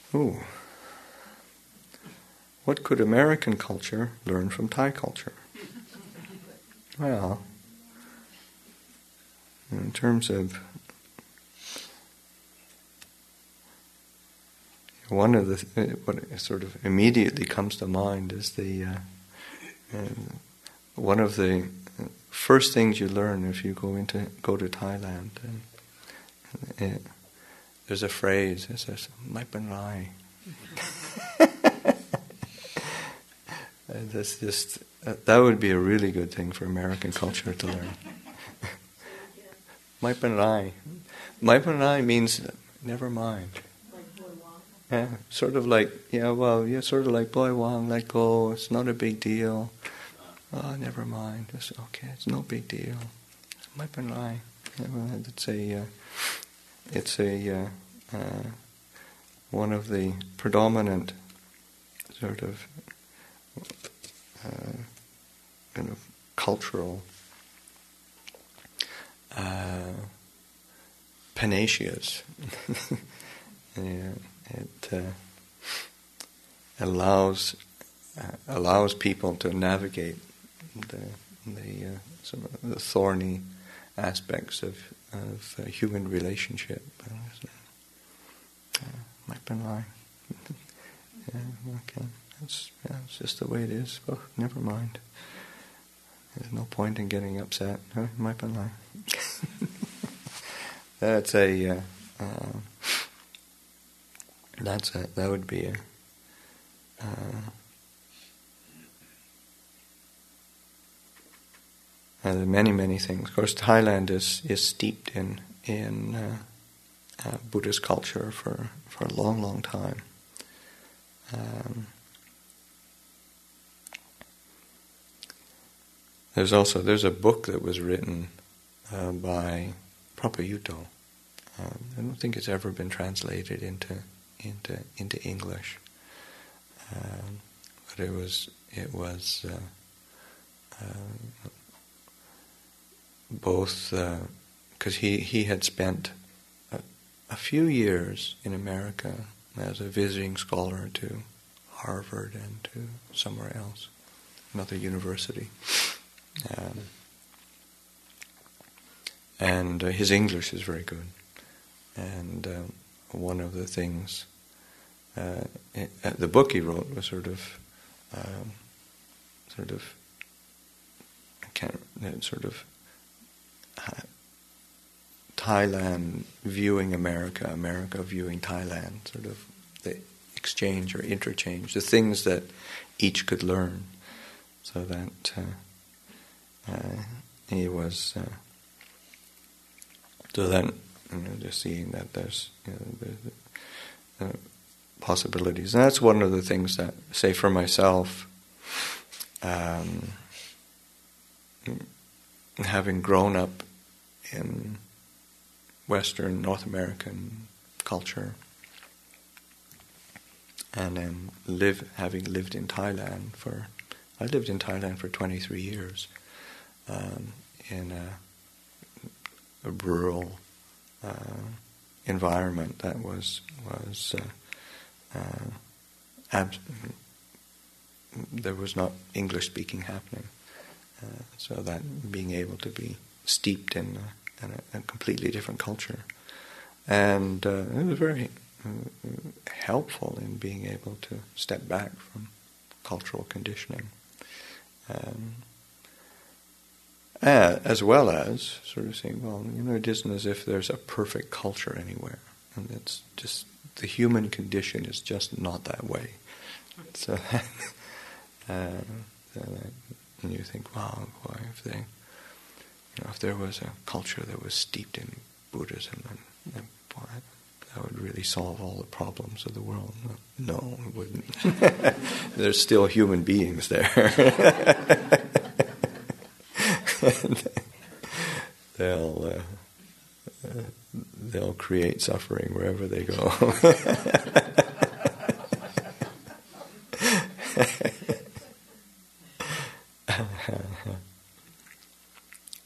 Ooh. What could American culture learn from Thai culture? Well, in terms of one of the what sort of immediately comes to mind is one of the first things you learn if you go to Thailand. There's a phrase that says "Mai Pan Rai." That's just that would be a really good thing for American culture to learn. Mai Pan Rai. Mai Pan Rai means never mind. Yeah, sort of like sort of like Boy Wong, let go. It's not a big deal. Oh, never mind. It's okay. It's no big deal. Mai Pan Rai. It's one of the predominant sort of kind of cultural panaceas. It allows people to navigate some of the thorny aspects of human relationship. Mai Pan Rai. Okay. It's just the way it is. Oh, never mind. There's no point in getting upset. Mai Pan Rai. That would be many things. Of course, Thailand is steeped in Buddhist culture for a long time. There's a book that was written by Prapayutto. I don't think it's ever been translated into English, but it was both because he had spent a few years in America as a visiting scholar to Harvard and to somewhere else, another university. And his English is very good. And one of the things, the book he wrote was Thailand viewing America, America viewing Thailand, sort of the exchange or interchange, the things that each could learn, so that he was so then just seeing that there's the possibilities, and that's one of the things that, say for myself, having grown up in Western North American culture, and then having lived in Thailand I lived in Thailand for 23 years, in a rural environment that was there was not English speaking happening, so that being able to be steeped in a completely different culture, and it was very helpful in being able to step back from cultural conditioning, as well as sort of saying, well, it isn't as if there's a perfect culture anywhere, and it's just the human condition is just not that way. So, and you think, wow, boy, if there was a culture that was steeped in Buddhism, then boy, that would really solve all the problems of the world. No, it wouldn't. There's still human beings there. They'll create suffering wherever they go.